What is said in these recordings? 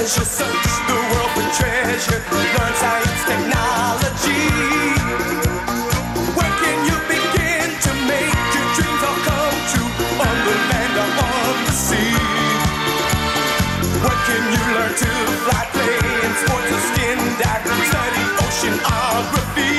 She'll search the world for treasure, learn science, technology. Where can you begin to make your dreams all come true? On the land or on the sea? Where can you learn to fly, play in sports or skin dive, study oceanography?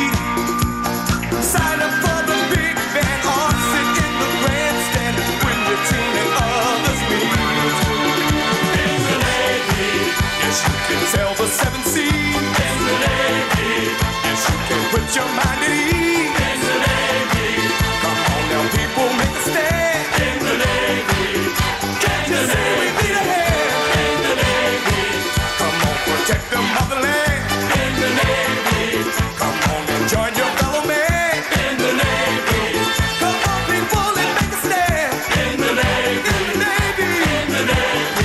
Sign up for the big band or sit in the grandstand when your team and others meet. In the Navy, yes you can sail the seven seas. In the Navy, yes you can put your mind at ease. In the Navy, come on now people, make a stand. In the Navy, can't you see we beat ahead? In the Navy, come on protect the motherland. In the Navy, come on and join your fellow man. In the Navy, come on people and make a stand. In the Navy, in the Navy, in the Navy.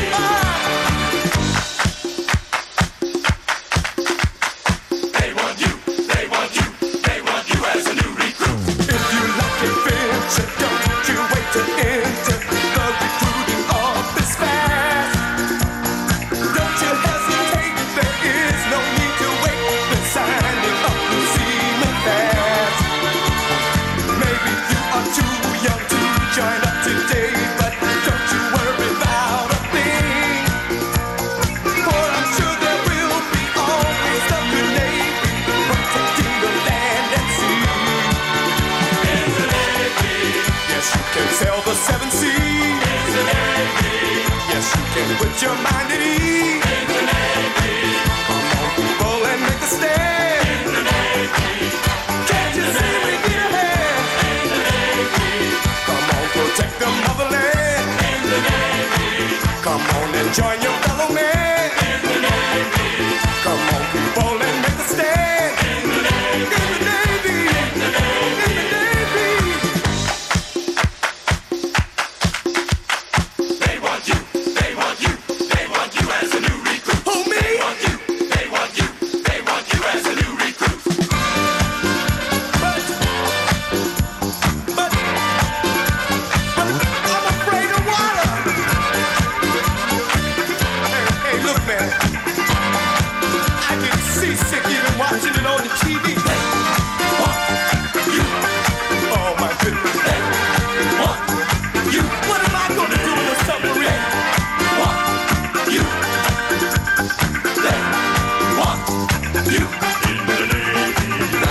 They want you, they want you, they want you as a new recruit. If you like adventure, don't you wait to enter. The recruiting office fast. Don't you hesitate, there is no need to wait. They're signing up the seaman fast. Maybe you are too young to join up today, but don't you worry about a thing. For I'm sure there will be always the good Navy protecting the land and sea. In the Navy, yes you can sail the seven seas. In the Navy, yes you can put your mind at ease. In the Navy, come on people and make a stand. In the Navy, can't you see we beat ahead? In the Navy, come on protect the motherland. In the Navy, come on and join your fellow man. In the Navy, come on people and make a stand. In the Navy, in the Navy, in the Navy, in the Navy. They want you, they want you, they want you as a new recruit. Who, me? They want you, they want you, they want you as a new recruit. But I'm afraid of water. Hey, look, man. I get seasick even watching it on the TV. They want you. Oh, my goodness. They want you. What am I going to do in a submarine? Want you. They want you. In the Navy.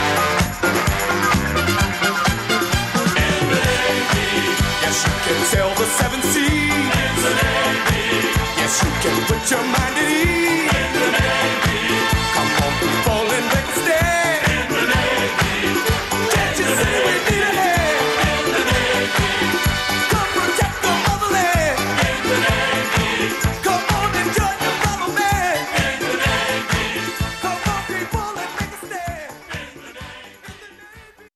In the Navy. Yes, you can sail the seven seas. In the Navy. Yes, you can put your mind at ease. In the Navy. Come on, people, and make a stand. In the Navy. Can't you see we need ahead? In the Navy. Come protect the motherland. In the Navy. Come on and join your fellow man. In the Navy. Come on, people, and make a stand. In the Navy.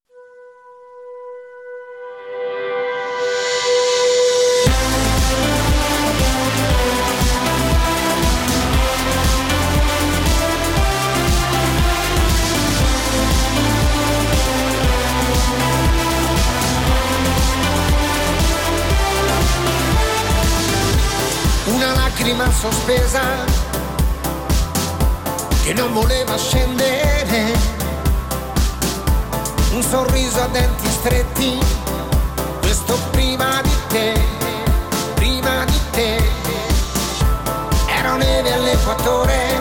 Una lacrima sospesa che non voleva scendere, un sorriso a denti stretti, questo prima di te, prima di te. Ero neve all'equatore,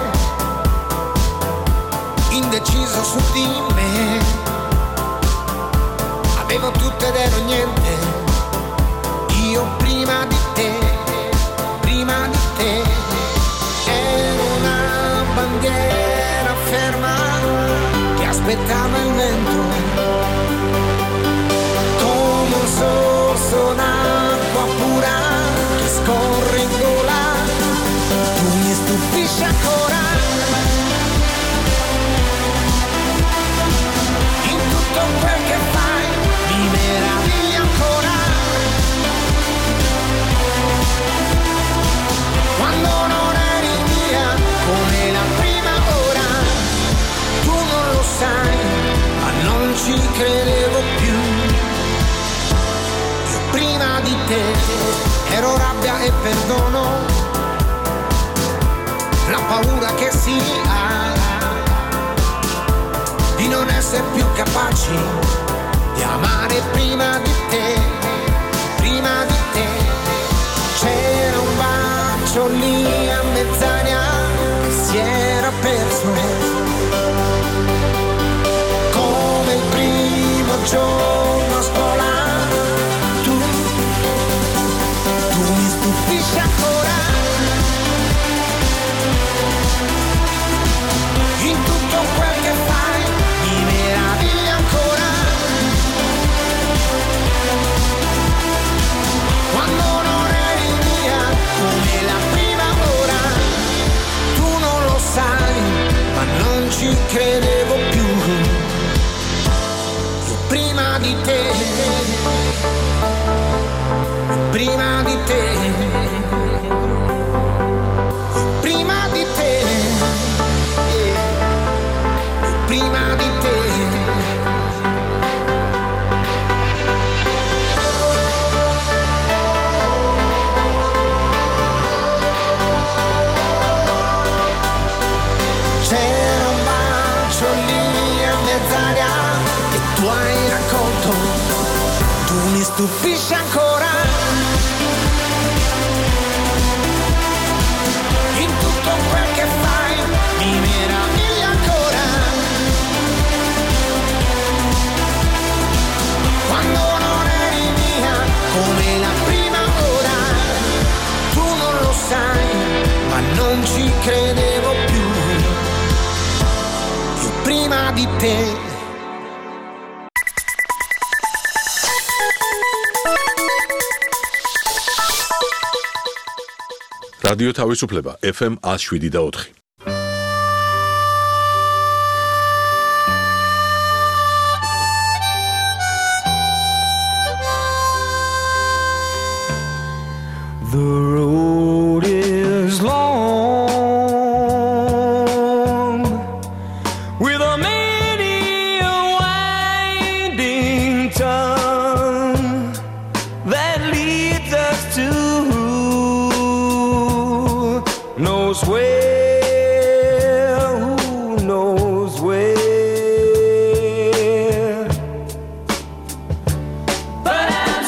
indeciso su di me, avevo tutto ed ero niente, io prima di te, prima di te. Ero una bandiera ferma che aspettava il vento, come un sorso d'acqua pura che scorre in gola. Tu mi stupisci ancora, in tutto quel che fai mi meravigli ancora. Quando non eri mia come la prima ora, tu non lo sai, ma non ci credevo più. Io prima di te ero rabbia e perdono, la paura che si ha di non essere più capaci di amare prima di te, prima di te. C'era un bacio lì a mezz'aria che si era perso, come il primo giorno a scuola. Tu mi stupisci ancora, in tutto quel che fai mi meraviglia ancora. Quando non eri mia come la prima ora, tu non lo sai, ma non ci credevo più. Io prima di te, prima di te, prima di te, prima di te. C'era un bacio lì a mezz'aria e tu hai raccolto, tu mi stupisci ancora. In tutto quel che fai mi meraviglia ancora. Quando non eri mia come la prima ora, tu non lo sai, ma non ci credevo più. Io prima di te. რადიო თავისუფლება FM 107.4. The road is long, with a many a winding tongue that leads us to knows where, who knows where. But I'm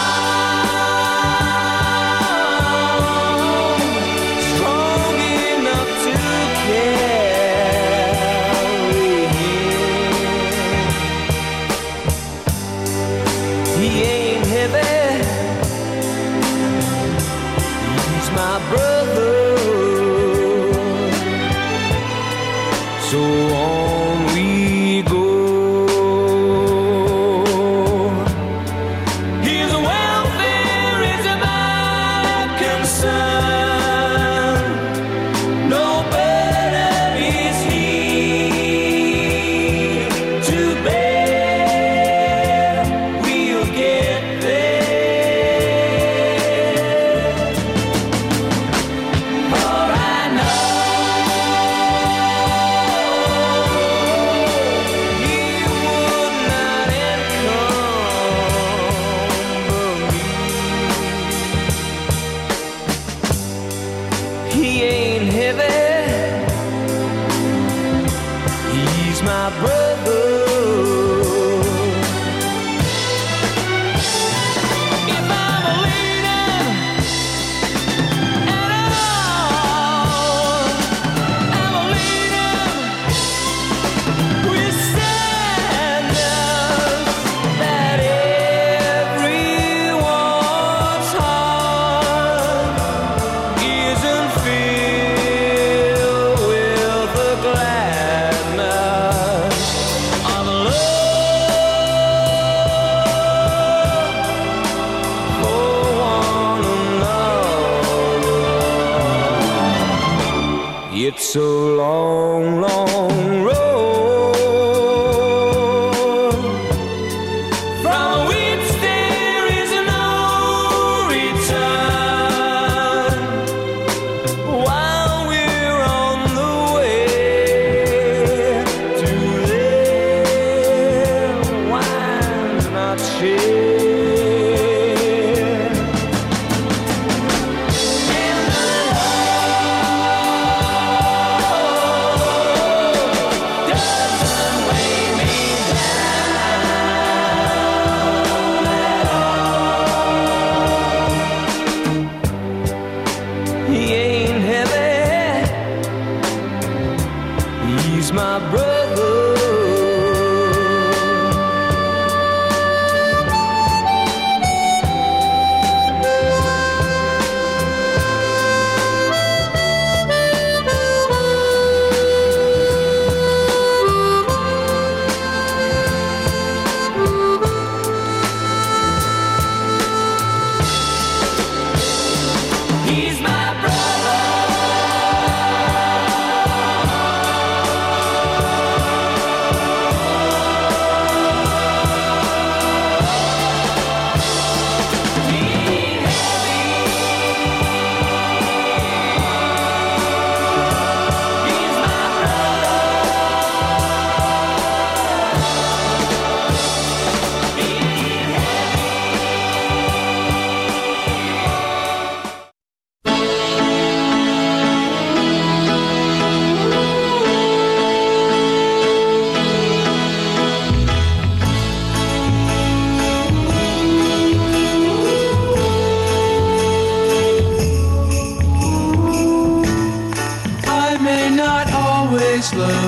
strong enough to carry him. He ain't heavy, he's my brother. So on we go. His welfare is my concern. No burden is he to bear. We'll get there. For I know he would not encumber me. He ain't heavy, he's my brother. If I'm a leader at all, I'm a leader with standards that everyone's heart isn't filled with the gladness of love for one another. It's a long, long road from which there is no return. While we're on the way to there, why not share? And the love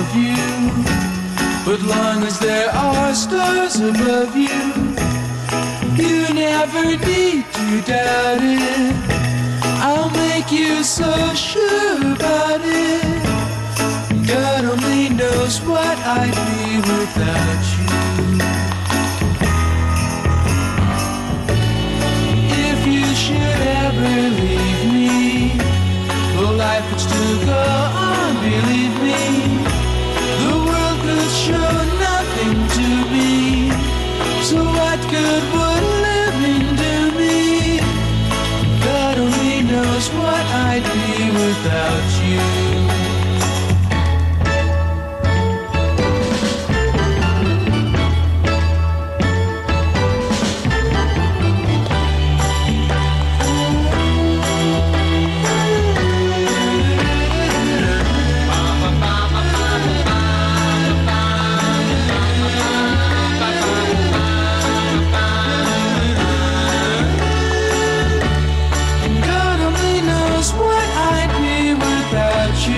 of you. But long as there are stars above you, you never need to doubt it. I'll make you so sure about it. God only knows what I'd be without you. If you should ever leave me, well, life would still go on, believe me. The world could show nothing to me. So what good would living do me? God only knows what I'd be without you. God only knows what I'd be without you.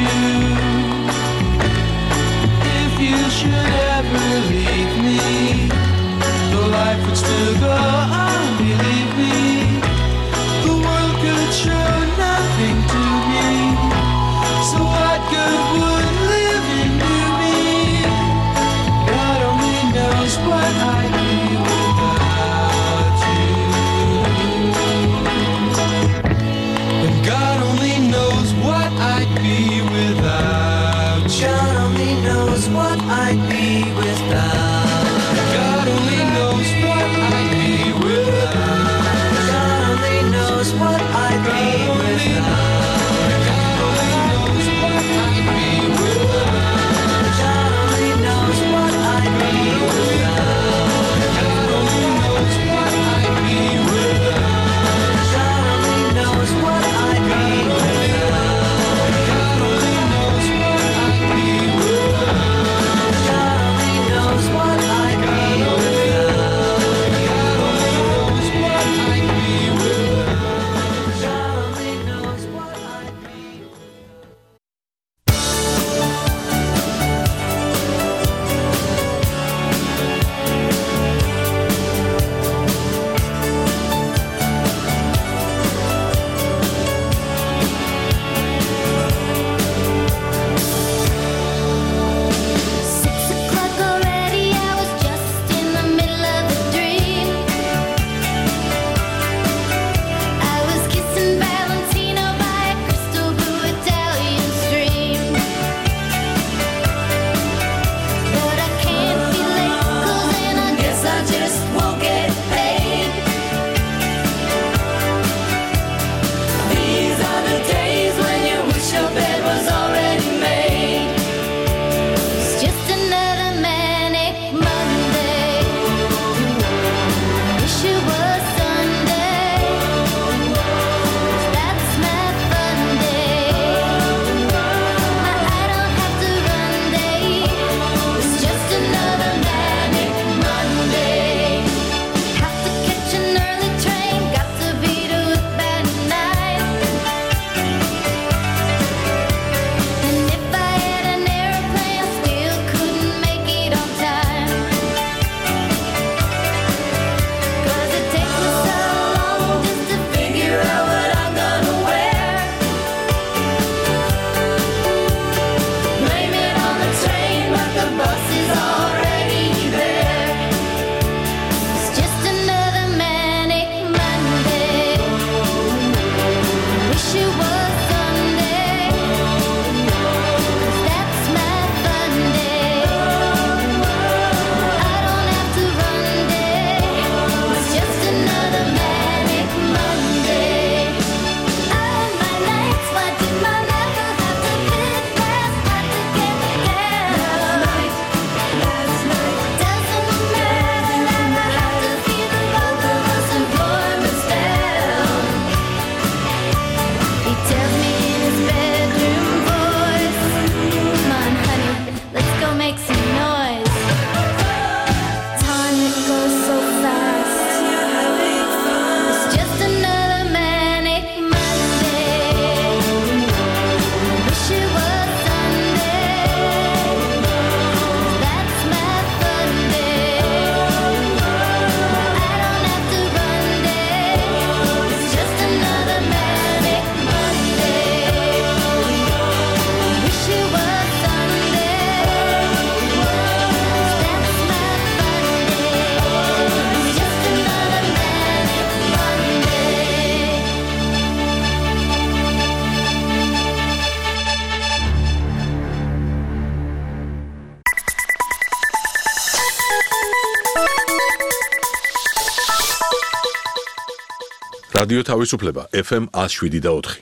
რადიო თავისუფლება FM 107.4.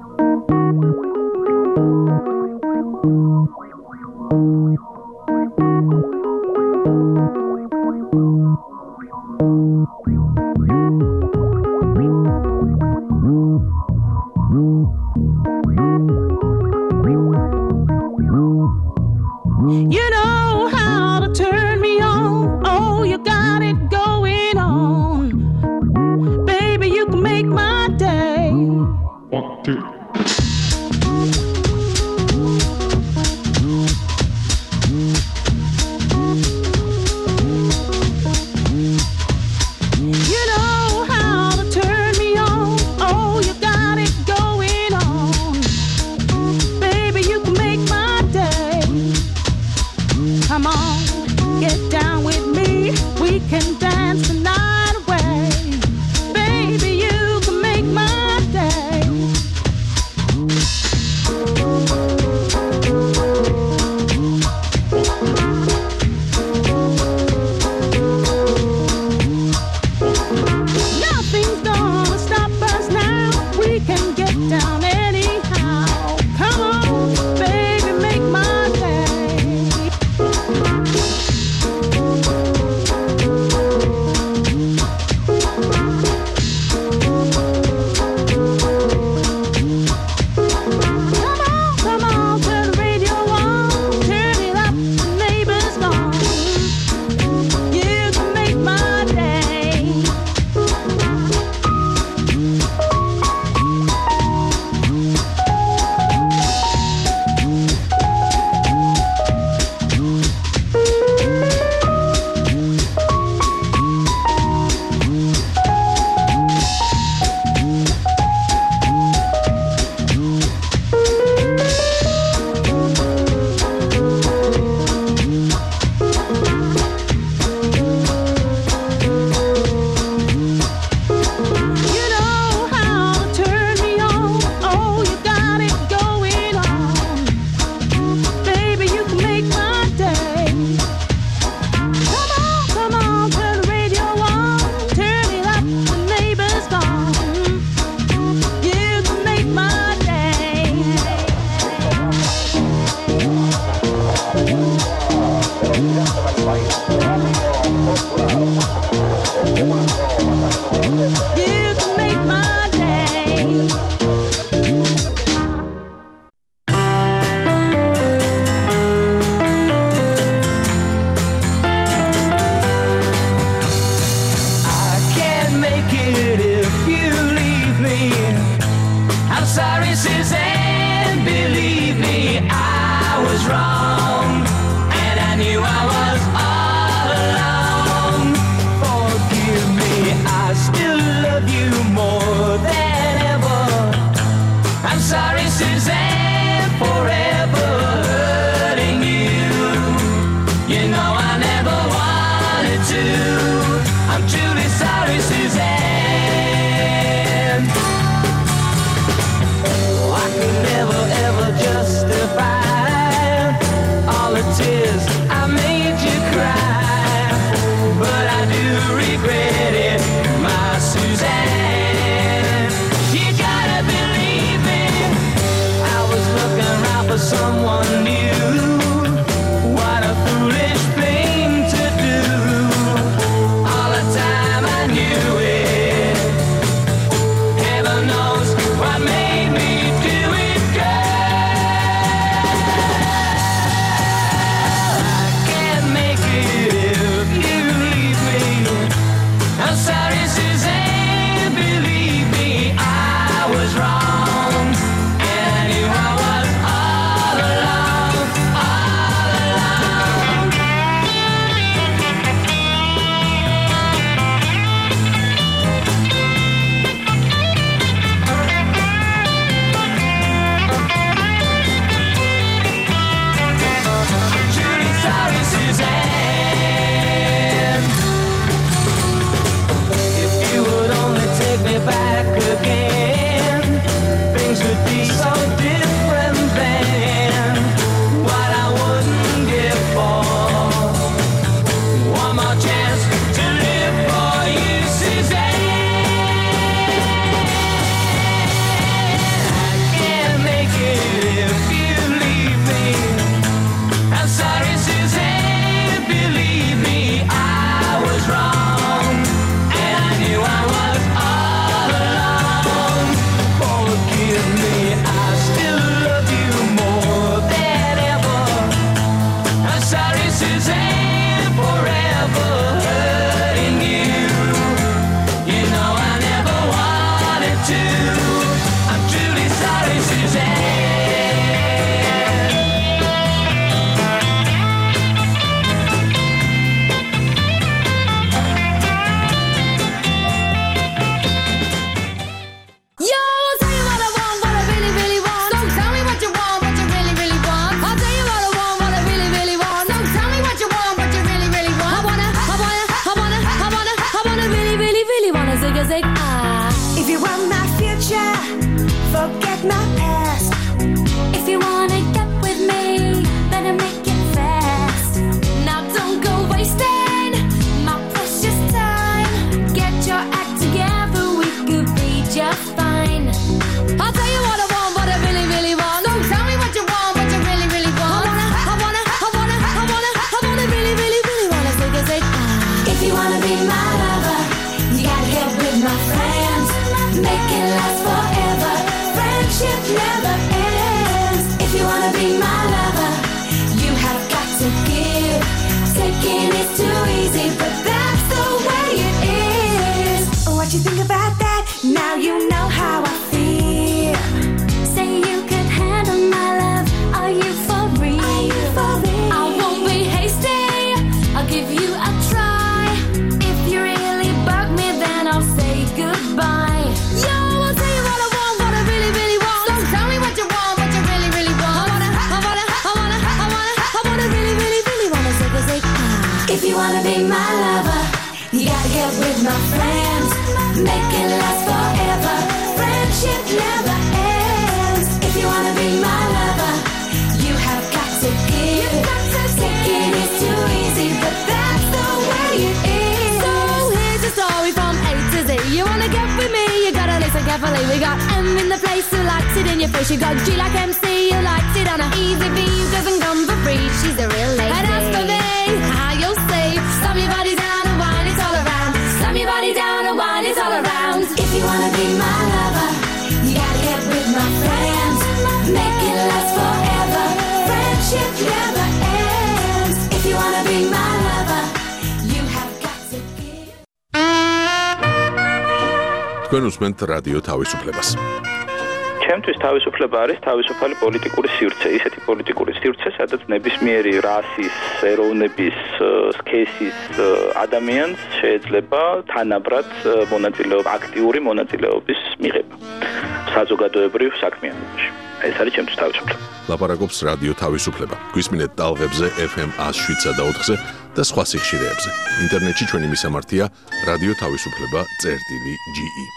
You know how to turn me on. Oh, you got it going on. Baby, you can make my day. 1, 2. You know how to turn me on. Oh, you got it going on. Baby, you can make my day. Come on, get down with me. We can dance the night away. Baby, you can make my day. too. I'm truly sorry, Suzanne. If you want my future, forget my past. If you wanna get with me, better make it fast. Now don't go wasting my precious time. Get your act together, we could be just fine. I'll tell you what I want, what I really, really want. Don't tell me what you want, what you really, really want. I wanna really, really, really wanna say, if you wanna be my lover, you gotta get with my friends. Make it last forever. Friendship never ends. If you wanna be my lover, you have got to give. Taking is too easy, but that's the way it is. What you think about that? Now you know how I feel. Say you could handle my love. Are you for real? I won't be hasty. I'll give you a try. If you really bug me, then I'll say goodbye. Yo, I'll tell you what I want, what I really, really want. Don't tell me what you want, what you really, really want. I wanna really, really, really wanna say, if you wanna be my lover, you gotta get with my friends. Make it last forever. Friendship never ends. If you wanna be my lover, you have got to give. Taking is too easy, but that's the way it is. So here's your story from A to Z. You wanna get with me, you gotta listen carefully. We got M in the place who likes it in your face. You got G like MC who likes it on a easy V who doesn't come for free. She's a real lady. And as for me, how you'll say, slam your body down and wine it all around. Slam your body down and wine it all around. If you wanna be my lover, you gotta get with my friends. Make it last forever. Friendship never ends. If you wanna be my lover, you have got to give. თქვენ უსმენთ რადიო თავისუფლებას. ჩემთვის თავისუფლება არის თავისუფალი პოლიტიკური სივრცე, ისეთი პოლიტიკური სივრცე, სადაც ნებისმიერი რასის, ეროვნების, სქესის ადამიანს შეიძლება თანაბრად აქტიური მონაწილეობის მიღება საზოგადოებრივ საქმიანობაში. ეს არის ჩემთვის თავისუფლება. ლაპარაკობს რადიო თავისუფლება. გვისმინეთ ტალღებზე FM 107 და 4-ზე და სხვა სიხშირეებზე. ინტერნეტში ჩვენი მისამართია რადიო თავისუფლება.ge